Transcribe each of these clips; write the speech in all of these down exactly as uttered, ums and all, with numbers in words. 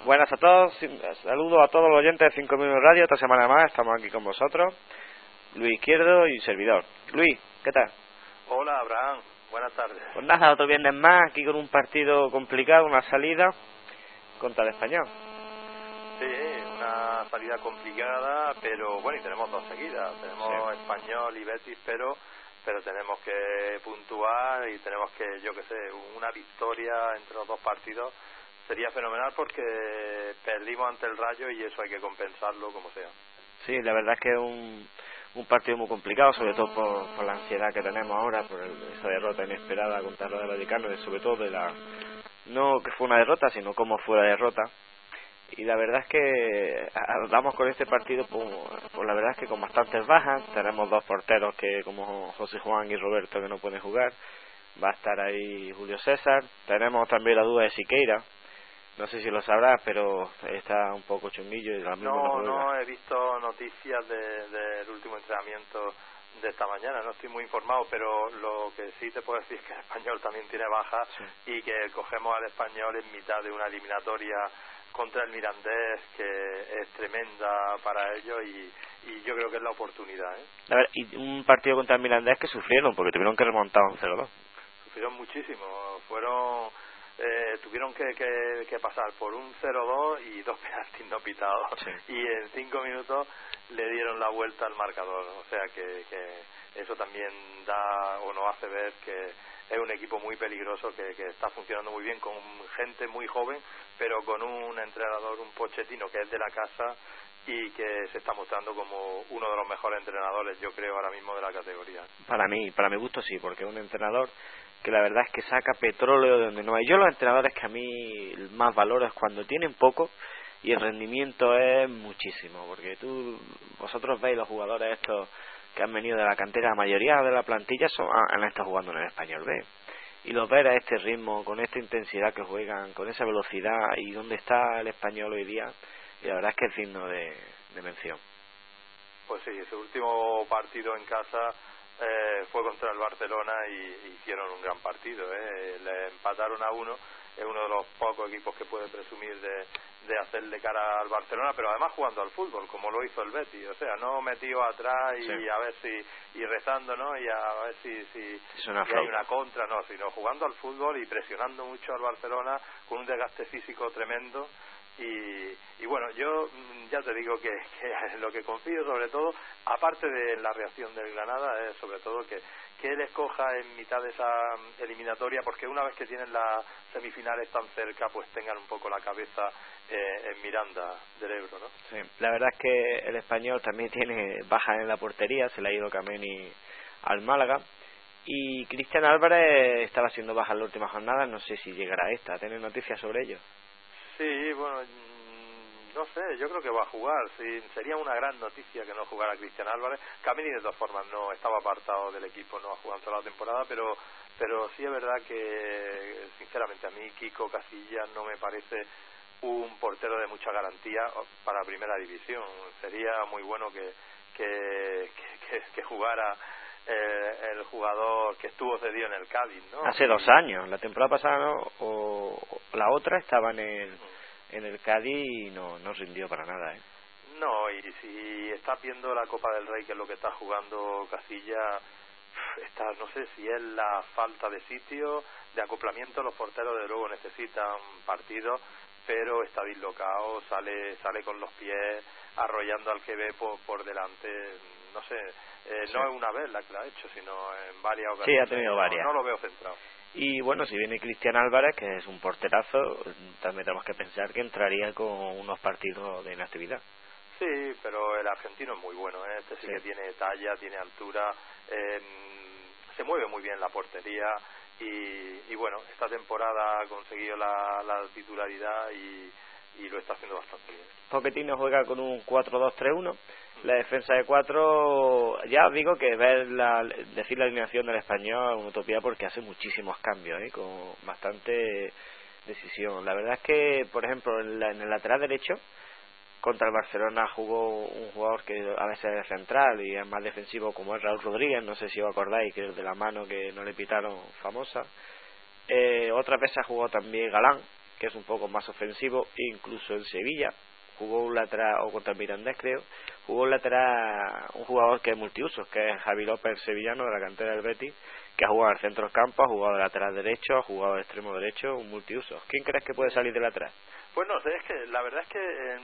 Buenas a todos, saludo a todos los oyentes de cinco Minutos Radio. Esta semana más estamos aquí con vosotros, Luis Izquierdo y servidor. Luis, ¿qué tal? Hola Abraham, buenas tardes. Pues nada, otro viernes más, aquí con un partido complicado, una salida contra el Español. Sí, una salida complicada, pero bueno, y tenemos dos seguidas, tenemos sí. Español y Betis, pero pero tenemos que puntuar y tenemos que, yo qué sé, una victoria entre los dos partidos sería fenomenal porque perdimos ante el Rayo y eso hay que compensarlo como sea. Sí, la verdad es que es un, un partido muy complicado, sobre todo por, por la ansiedad que tenemos ahora, por el, esa derrota inesperada contra el Rayo Vallecano, y sobre todo de la, no que fue una derrota, sino cómo fue la derrota. Y la verdad es que vamos con este partido, pues, pues la verdad es que con bastantes bajas. Tenemos dos porteros que, como José Juan y Roberto, que no pueden jugar. Va a estar ahí Julio César. Tenemos también la duda de Siqueira. No sé si lo sabrás, pero está un poco chunguillo y ahora mismo no, no no he visto noticias del de, de último entrenamiento de esta mañana, no estoy muy informado, pero lo que sí te puedo decir es que el Español también tiene bajas, sí. Y que cogemos al Español en mitad de una eliminatoria contra el Mirandés que es tremenda para ellos y, y yo creo que es la oportunidad, ¿eh? A ver, y un partido contra el Mirandés que sufrieron porque tuvieron que remontar un cero dos. Sufrieron muchísimo, fueron eh, tuvieron que, que, que pasar por un cero dos y dos penaltis no pitados, sí. Y en cinco minutos le dieron la vuelta al marcador, o sea que, que eso también da o nos hace ver que es un equipo muy peligroso que, que está funcionando muy bien con gente muy joven, pero con un entrenador, un Pochettino que es de la casa y que se está mostrando como uno de los mejores entrenadores, yo creo, ahora mismo de la categoría. Para mí, para mi gusto sí, porque es un entrenador que la verdad es que saca petróleo de donde no hay. Yo los entrenadores que a mí más valoro es cuando tienen poco y el rendimiento es muchísimo, porque tú, vosotros veis los jugadores estos que han venido de la cantera, la mayoría de la plantilla son, han estado jugando en el Español B, y los ver a este ritmo, con esta intensidad que juegan, con esa velocidad, y dónde está el Español hoy día, y la verdad es que es digno de, de mención. Pues sí, ese último partido en casa eh, fue contra el Barcelona y hicieron un gran partido, ¿eh? Le empataron a uno, es uno de los pocos equipos que puede presumir de, de hacerle cara al Barcelona, pero además jugando al fútbol, como lo hizo el Betis, o sea, no metido atrás y sí. a ver si, y rezando, ¿no? Y a ver si, si, si hay una contra, no, sino jugando al fútbol y presionando mucho al Barcelona con un desgaste físico tremendo. Y, y bueno, yo ya te digo que, que lo que confío sobre todo, aparte de la reacción del Granada, es sobre todo que, que él escoja en mitad de esa eliminatoria, porque una vez que tienen las semifinales tan cerca, pues tengan un poco la cabeza eh, en Miranda del Ebro, ¿no? Sí, la verdad es que el Español también tiene bajas en la portería, se le ha ido Kameni al Málaga, y Cristian Álvarez estaba siendo baja en la última jornada, no sé si llegará esta, ¿tiene noticias sobre ello? Sí, bueno, no sé, yo creo que va a jugar. Sí, sería una gran noticia que no jugara Cristian Álvarez. Kameni de todas formas no estaba apartado del equipo, no ha jugado toda la temporada, pero pero sí es verdad que, sinceramente, a mí Kiko Casillas no me parece un portero de mucha garantía para Primera División. Sería muy bueno que que, que, que jugara eh, el jugador que estuvo cedido en el Cádiz, ¿no? Hace dos años, la temporada pasada, ¿no? o, o la otra estaba en el, en el Cádiz y no, no rindió para nada, ¿eh? No, y si estás viendo la Copa del Rey, que es lo que está jugando Casillas, está, no sé si es la falta de sitio, de acoplamiento. Los porteros de luego necesitan partidos, pero está dislocado, sale sale con los pies arrollando al que ve por, por delante, no sé, eh, sí. No es una vez la que la ha hecho, sino en varias ocasiones. Sí, ha tenido varias. No, no lo veo centrado. Y bueno, si viene Cristian Álvarez, que es un porterazo, también tenemos que pensar que entraría con unos partidos de inactividad. Sí, pero el argentino es muy bueno, ¿eh? Este sí, sí que tiene talla, tiene altura, eh, se mueve muy bien la portería y, y bueno, esta temporada ha conseguido la, la titularidad y, y lo está haciendo bastante bien. Pochettino juega con un cuatro dos tres uno, la defensa de cuatro, ya os digo que ver la, decir la alineación del Español es una utopía porque hace muchísimos cambios, ¿eh? Con bastante decisión. La verdad es que, por ejemplo, en, la, en el lateral derecho contra el Barcelona jugó un jugador que a veces es central y es más defensivo, como es Raúl Rodríguez, no sé si os acordáis, que es de la mano que no le pitaron, famosa. Eh, otras veces jugó también Galán, que es un poco más ofensivo, e incluso en Sevilla jugó un lateral, o contra el Mirandés creo, jugó un lateral, un jugador que es multiusos, que es Javi López, sevillano, de la cantera del Betis, que ha jugado al centro del campo, ha jugado de lateral derecho, ha jugado de extremo derecho, un multiusos. ¿Quién crees que puede salir de lateral? Pues no sé, es que la verdad es que eh,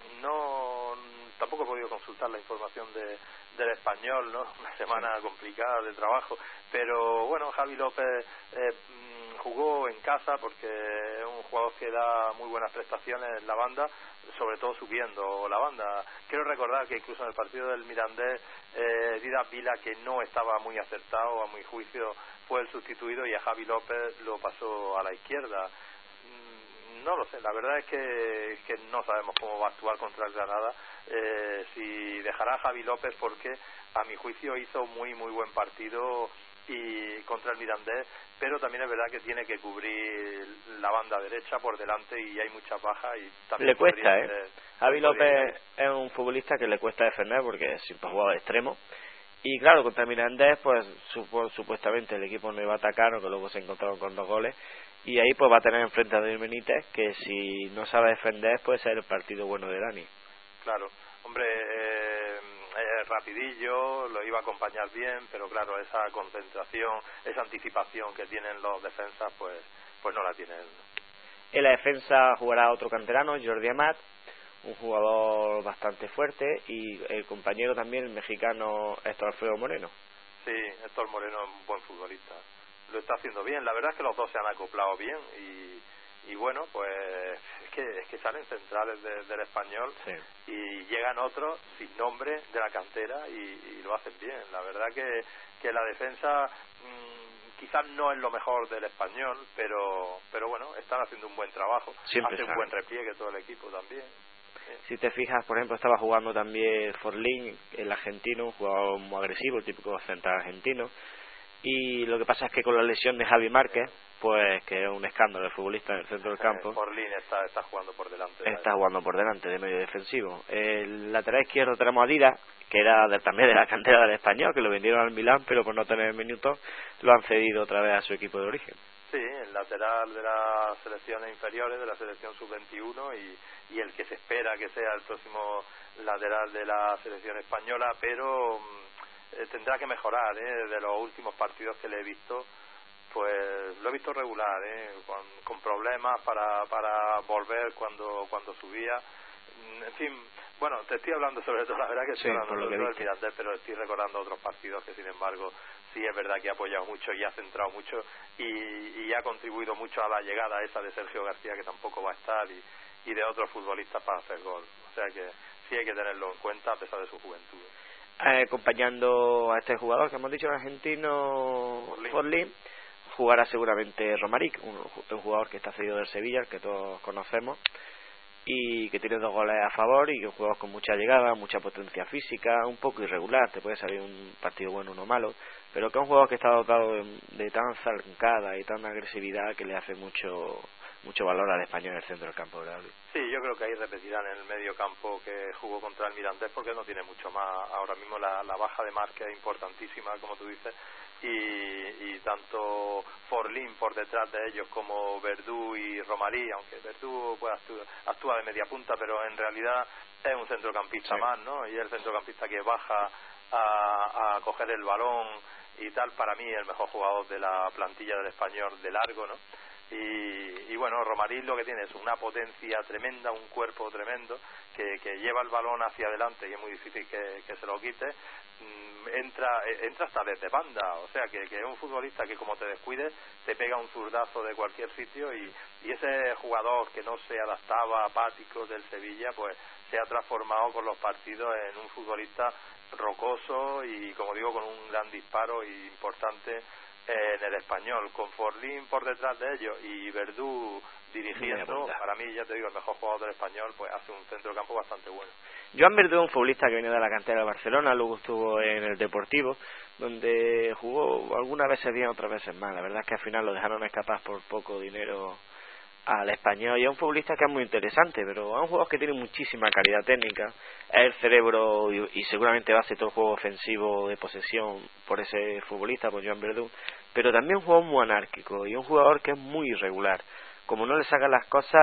no, tampoco he podido consultar la información de, del Español, ¿no? Una semana sí. complicada de trabajo, pero bueno, Javi López eh, jugó en casa porque es un jugador que da muy buenas prestaciones en la banda, sobre todo subiendo la banda. Quiero recordar que incluso en el partido del Mirandés, eh, Díaz Vila, que no estaba muy acertado, a mi juicio, fue el sustituido y a Javi López lo pasó a la izquierda. No lo sé, la verdad es que, que no sabemos cómo va a actuar contra el Granada, eh, si dejará a Javi López, porque a mi juicio hizo muy muy buen partido y contra el Mirandés, pero también es verdad que tiene que cubrir la banda derecha por delante y hay muchas bajas y también le cuesta, ¿eh? Ser, Javi López es un futbolista que le cuesta defender porque siempre ha jugado de extremo. Y claro, contra el Mirandés, pues supo, supuestamente el equipo no iba a atacar, o que luego se encontraron con dos goles. Y ahí pues va a tener enfrente a Dani Benítez, que si no sabe defender puede ser el partido bueno de Dani. Claro, hombre, eh, eh, rapidillo, lo iba a acompañar bien, pero claro, esa concentración, esa anticipación que tienen los defensas, pues pues no la tiene él. En la defensa jugará otro canterano, Jordi Amat, un jugador bastante fuerte, y el compañero también, el mexicano Héctor Alfredo Moreno. Sí, Héctor Moreno es un buen futbolista, lo está haciendo bien, la verdad es que los dos se han acoplado bien y, y bueno, pues es que, es que salen centrales de, del Español, sí. Y llegan otros sin nombre de la cantera y, y lo hacen bien. La verdad que, que la defensa mmm, quizás no es lo mejor del Español, pero pero bueno, están haciendo un buen trabajo, siempre hace sabe. Un buen repliegue todo el equipo también. Si te fijas, por ejemplo, estaba jugando también Forlín, el argentino, un jugador muy agresivo, el típico central argentino. Y lo que pasa es que con la lesión de Javi Márquez, pues que es un escándalo el futbolista en el centro del campo. Eh, Forlín está, está jugando por delante. Está jugando por delante de medio defensivo. El lateral izquierdo tenemos a Dida, que era de, también de la cantera del Español, que lo vendieron al Milán, pero por no tener minutos lo han cedido otra vez a su equipo de origen. Sí, el lateral de las selecciones inferiores, de la selección sub veintiuno y, y el que se espera que sea el próximo lateral de la selección española, pero eh, tendrá que mejorar, ¿eh? De los últimos partidos que le he visto, pues lo he visto regular, ¿eh? con, con problemas para, para volver cuando, cuando subía. En fin, bueno, te estoy hablando sobre todo, la verdad que estoy sí, hablando sobre todo del Mirandés, pero estoy recordando otros partidos que, sin embargo, sí es verdad que ha apoyado mucho y ha centrado mucho y, y ha contribuido mucho a la llegada esa de Sergio García, que tampoco va a estar, y, y de otros futbolistas para hacer gol. O sea que sí hay que tenerlo en cuenta a pesar de su juventud. Eh, acompañando a este jugador que hemos dicho, el argentino Forlín, Forlín, jugará seguramente Romaric, un, un jugador que está cedido del Sevilla, el que todos conocemos, y que tiene dos goles a favor, y que es un jugador con mucha llegada, mucha potencia física, un poco irregular, te puede salir un partido bueno, uno malo, pero que es un jugador que está dotado de, de tan zancada y tan agresividad que le hace mucho mucho valor al Español en el centro del campo, ¿verdad? Sí, yo creo que ahí repetirán en el medio campo que jugó contra el Mirandés, porque no tiene mucho más. Ahora mismo la, la baja de Márquez es importantísima, como tú dices, y, y tanto Forlín por detrás de ellos como Verdú y Romarí, aunque Verdú pues actúa, actúa de media punta, pero en realidad es un centrocampista sí. más, ¿no? Y es el centrocampista que baja a, a coger el balón y tal. Para mí el mejor jugador de la plantilla del Español de largo, ¿no? Y, y bueno, Romarí lo que tiene es una potencia tremenda, un cuerpo tremendo, que, que lleva el balón hacia adelante y es muy difícil que, que se lo quite. Mm, entra entra hasta desde banda, o sea que, que es un futbolista que, como te descuides, te pega un zurdazo de cualquier sitio, y, y ese jugador que no se adaptaba, apático del Sevilla, pues se ha transformado con los partidos en un futbolista rocoso y, como digo, con un gran disparo importante en el Español, con Forlín por detrás de ellos y Verdú dirigiendo. Para mí, ya te digo, el mejor jugador del Español, pues hace un centro de campo bastante bueno. Joan Verdú es un futbolista que viene de la cantera de Barcelona, luego estuvo en el Deportivo, donde jugó algunas veces bien, otras veces mal. La verdad es que al final lo dejaron escapar por poco dinero al Español, y es un futbolista que es muy interesante, pero es un jugador que tiene muchísima calidad técnica, es el cerebro y, y seguramente va a ser todo el juego ofensivo de posesión por ese futbolista, por Joan Verdú, pero también un jugador muy anárquico y un jugador que es muy irregular, como no le sacan las cosas,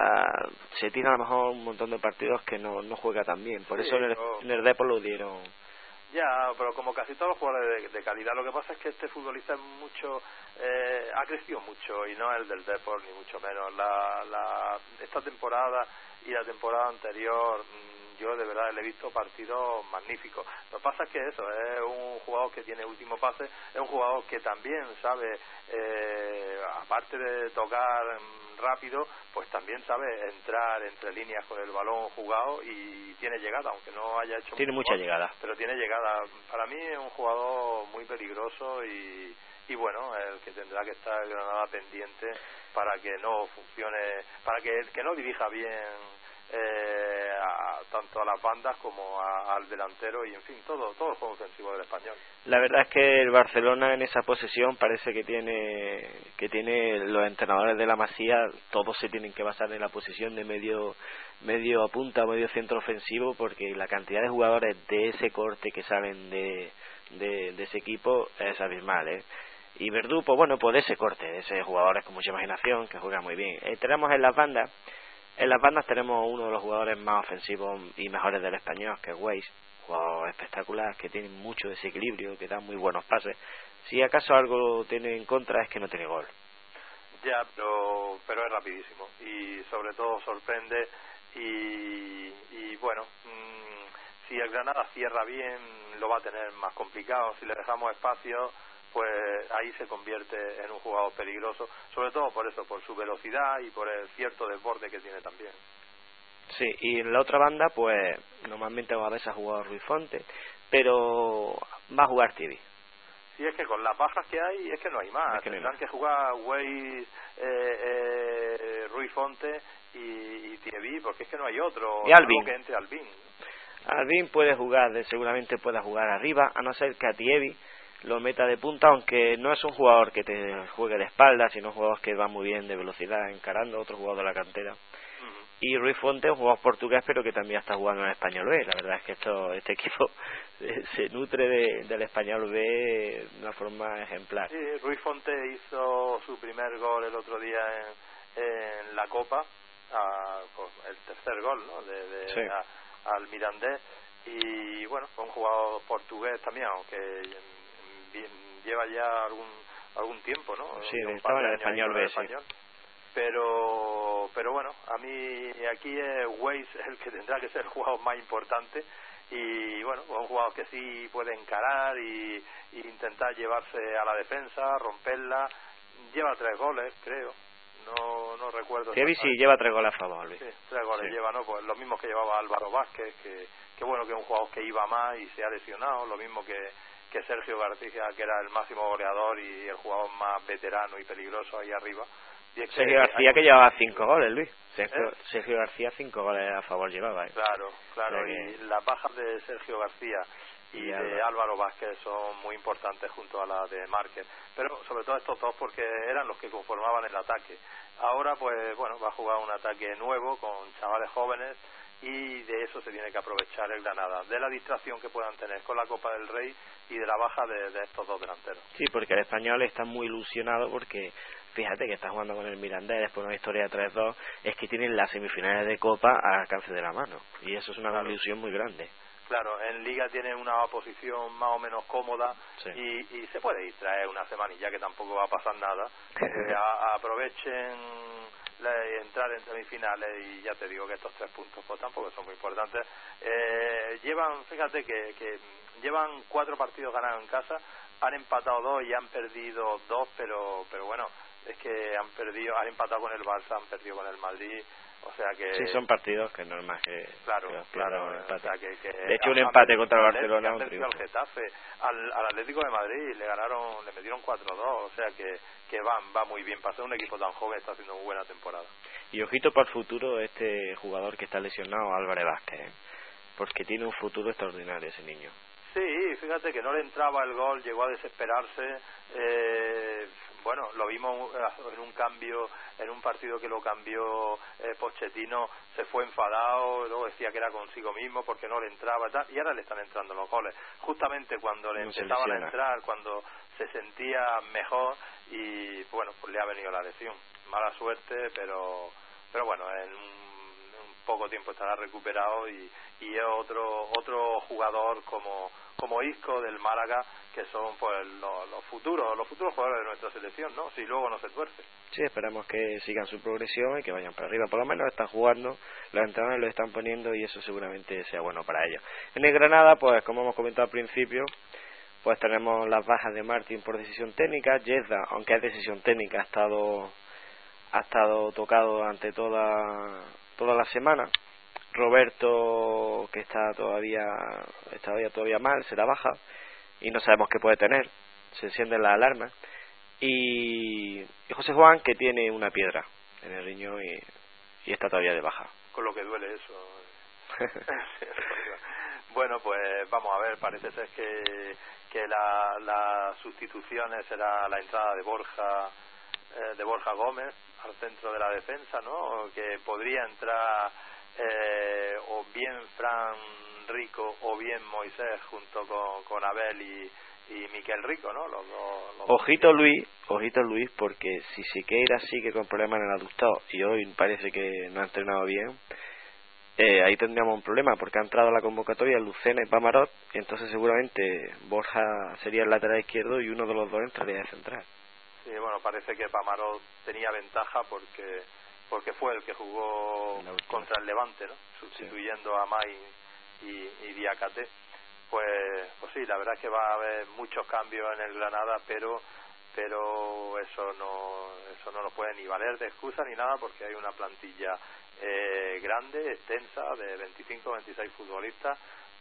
se tira a lo mejor un montón de partidos que no, no juega tan bien. Por sí, eso en el, pero... en el Depor lo dieron. Ya, pero como casi todos los jugadores de, de calidad, lo que pasa es que este futbolista es mucho, eh, ha crecido mucho y no es el del Depor ni mucho menos. La, la, esta temporada y la temporada anterior, yo de verdad le he visto partidos magníficos. Lo que pasa es que eso, es un jugador que tiene último pase, es un jugador que también sabe, eh, aparte de tocar rápido, pues también sabe entrar entre líneas con el balón jugado y tiene llegada, aunque no haya hecho tiene mucha gol, llegada, pero tiene llegada. Para mí es un jugador muy peligroso y, y bueno, el que tendrá que estar Granada pendiente para que no funcione, para que, que no dirija bien eh, a, tanto a las bandas como a, al delantero y en fin, todo, todo el juego ofensivo del Español. La verdad es que el Barcelona en esa posesión parece que tiene que tiene los entrenadores de la Masía, todos se tienen que basar en la posición de medio medio a punta, medio centro ofensivo, porque la cantidad de jugadores de ese corte que salen de, de, de ese equipo es abismal, ¿eh? Y Verdú, pues bueno, pues de ese corte, de ese jugadores con mucha imaginación, que juegan muy bien. Eh, tenemos en las bandas, en las bandas tenemos uno de los jugadores más ofensivos y mejores del Español, que es Weiss, jugador espectacular, que tiene mucho desequilibrio, que da muy buenos pases. Si acaso algo tiene en contra es que no tiene gol. Ya, pero, pero es rapidísimo y sobre todo sorprende y, y bueno, mmm, si el Granada cierra bien lo va a tener más complicado. Si le dejamos espacio, pues ahí se convierte en un jugador peligroso, sobre todo por eso, por su velocidad y por el cierto desborde que tiene también. Sí, y en la otra banda, pues normalmente a veces ha jugado Ruiz Fonte, pero va a jugar Tibi. Sí, es que con las bajas que hay, es que no hay más. Es que no hay Tendrán más. que jugar Weiss, eh, eh, Ruiz Fonte y, y Tibi, porque es que no hay otro. Y Albin. Que entre Albin. Albin puede jugar, seguramente pueda jugar arriba, a no ser que a Tievi lo meta de punta, aunque no es un jugador que te juegue de espalda, sino un jugador que va muy bien de velocidad encarando, otro jugador de la cantera. Uh-huh. Y Ruiz Fonte es un jugador portugués, pero que también está jugando en Español B. La verdad es que esto, este equipo se nutre de, del Español B de una forma ejemplar. Sí, Ruiz Fonte hizo su primer gol el otro día en, en la Copa, a, el tercer gol, ¿no? De, de, sí. a, al Mirandés. Y bueno, fue un jugador portugués también, aunque lleva ya algún algún tiempo, ¿no? Sí, estaba en el Español B, sí. Pero, pero bueno, a mí aquí es Weiss el que tendrá que ser el jugador más importante y bueno, un jugador que sí puede encarar y, y intentar llevarse a la defensa, romperla. Lleva tres goles, creo. No no recuerdo. Tievi sí lleva tres goles a favor, Luis. Sí, tres goles sí. lleva, ¿no? Pues lo mismo que llevaba Álvaro Vázquez, que, que bueno, que es un jugador que iba más y se ha lesionado, lo mismo que que Sergio García, que era el máximo goleador y el jugador más veterano y peligroso ahí arriba. Y es Sergio que García hay... que llevaba cinco goles, Luis. Sergio, ¿Eh? Sergio García cinco goles a favor llevaba. ¿eh? Claro, claro. O sea que... Y las bajas de Sergio García y, y de Álvaro. Álvaro Vázquez son muy importantes junto a la de Márquez. Pero sobre todo estos dos porque eran los que conformaban el ataque. Ahora pues bueno, va a jugar un ataque nuevo con chavales jóvenes y de eso se tiene que aprovechar el Granada, de la distracción que puedan tener con la Copa del Rey y de la baja de, de estos dos delanteros. Sí, porque el Español está muy ilusionado porque fíjate que está jugando con el Mirandés después de una historia de tres dos, es que tienen las semifinales de Copa al alcance de la mano y eso es una claro. ilusión muy grande. Claro, en Liga tiene una posición más o menos cómoda sí. y, y se puede distraer una semanilla que tampoco va a pasar nada. eh, a, a aprovechen la, entrar en semifinales y ya te digo que estos tres puntos pues tampoco son muy importantes. Eh, llevan, fíjate que, que llevan cuatro partidos ganados en casa, han empatado dos y han perdido dos, pero pero bueno, es que han perdido, han empatado con el Barça, han perdido con el Madrid. O sea que sí, son partidos que no es más que claro, que claro, o sea que, que de hecho un empate contra el Barcelona, un triunfo. Al Getafe, al, al Atlético de Madrid le ganaron, le metieron cuatro dos, o sea que que van va muy bien, para ser un equipo tan joven está haciendo muy buena temporada. Y ojito para el futuro este jugador que está lesionado, Álvaro Vázquez, ¿eh? Porque tiene un futuro extraordinario ese niño. Sí, fíjate que no le entraba el gol, llegó a desesperarse. Eh, bueno, lo vimos en un cambio, en un partido que lo cambió eh, Pochettino, se fue enfadado, luego decía que era consigo mismo porque no le entraba y tal, y ahora le están entrando los goles. Justamente cuando le No empezaban a entrar, cuando se sentía mejor, y bueno, pues le ha venido la lesión. Mala suerte, pero pero bueno, en un, en un poco tiempo estará recuperado y, y es otro otro jugador como como Isco del Málaga, que son pues los, los futuros los futuros jugadores de nuestra selección, ¿no? Si luego no se tuerce. Sí, esperamos que sigan su progresión y que vayan para arriba. Por lo menos están jugando, los entrenadores lo están poniendo y eso seguramente sea bueno para ellos. En el Granada, pues como hemos comentado al principio, pues tenemos las bajas de Martín por decisión técnica. Yezda, aunque es decisión técnica, ha estado ha estado tocado ante toda toda la semana. Roberto, que está todavía está todavía, todavía mal, será baja y no sabemos qué puede tener, se encienden las alarmas. Y, y José Juan, que tiene una piedra en el riñón y, y está todavía de baja. Con lo que duele eso. Bueno, pues vamos a ver, parece ser que, que la, la sustitución será la entrada de Borja eh, de Borja Gómez al centro de la defensa, ¿no? Que podría entrar eh, o bien Fran Rico o bien Moisés junto con, con Abel y, y Miquel Rico, ¿no? Los dos, los ojito dos. Luis, ojito Luis, porque si Siqueira sigue con problemas en el aductor y hoy parece que no ha entrenado bien, eh, ahí tendríamos un problema, porque ha entrado a la convocatoria Lucena y Pamarot, y entonces seguramente Borja sería el lateral izquierdo y uno de los dos entraría de central. Sí, bueno, parece que Pamarot tenía ventaja porque porque fue el que jugó contra el Levante, ¿no? Sustituyendo sí. a May y, y Diakate. Pues, pues sí, la verdad es que va a haber muchos cambios en el Granada, pero pero eso no eso no nos puede ni valer de excusa ni nada, porque hay una plantilla eh, grande, extensa, de veinticinco o veintiséis futbolistas,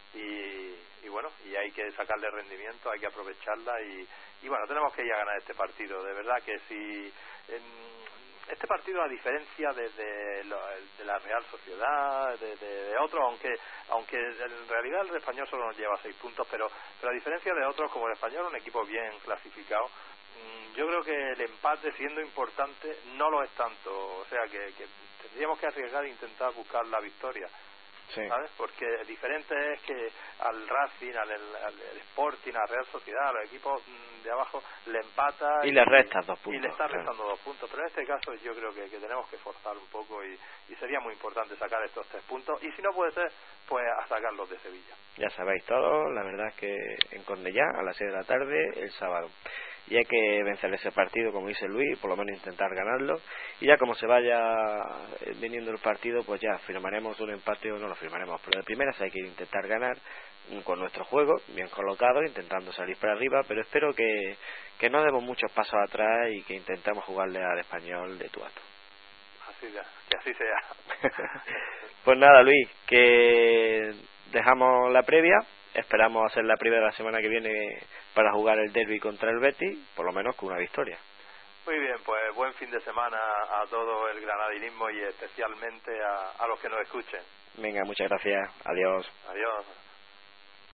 y, y bueno, y hay que sacarle rendimiento, hay que aprovecharla, y, y bueno, tenemos que ir a ganar este partido. De verdad que si en, este partido, a diferencia de, de, de la Real Sociedad, de, de, de otros, aunque aunque en realidad el Español solo nos lleva seis puntos, pero, pero a diferencia de otros como el Español, un equipo bien clasificado, yo creo que el empate, siendo importante, no lo es tanto. O sea que, que tendríamos que arriesgar e intentar buscar la victoria. Sí. ¿Sabes? Porque diferente es que al Racing, al, al Sporting, a la Real Sociedad, a los equipos de abajo, le empata y, y le resta dos puntos. Y le está restando claro. dos puntos. Pero en este caso yo creo que, que tenemos que forzar un poco y, y sería muy importante sacar estos tres puntos. Y si no puede ser, pues a sacarlos de Sevilla. Ya sabéis todo, la verdad es que en Cornellá, a las seis de la tarde, el sábado. Y hay que vencer ese partido, como dice Luis, por lo menos intentar ganarlo, y ya como se vaya viniendo el partido, pues ya firmaremos un empate o no lo firmaremos, pero de primeras hay que intentar ganar con nuestro juego, bien colocado, intentando salir para arriba, pero espero que, que no demos muchos pasos atrás y que intentemos jugarle al Español de tú a tú. Así ya, que así sea. Pues nada, Luis, que dejamos la previa. Esperamos hacer la primera la semana que viene para jugar el derbi contra el Betis, por lo menos con una victoria. Muy bien, pues buen fin de semana a todo el granadinismo y especialmente a, a los que nos escuchen. Venga, muchas gracias. Adiós. Adiós.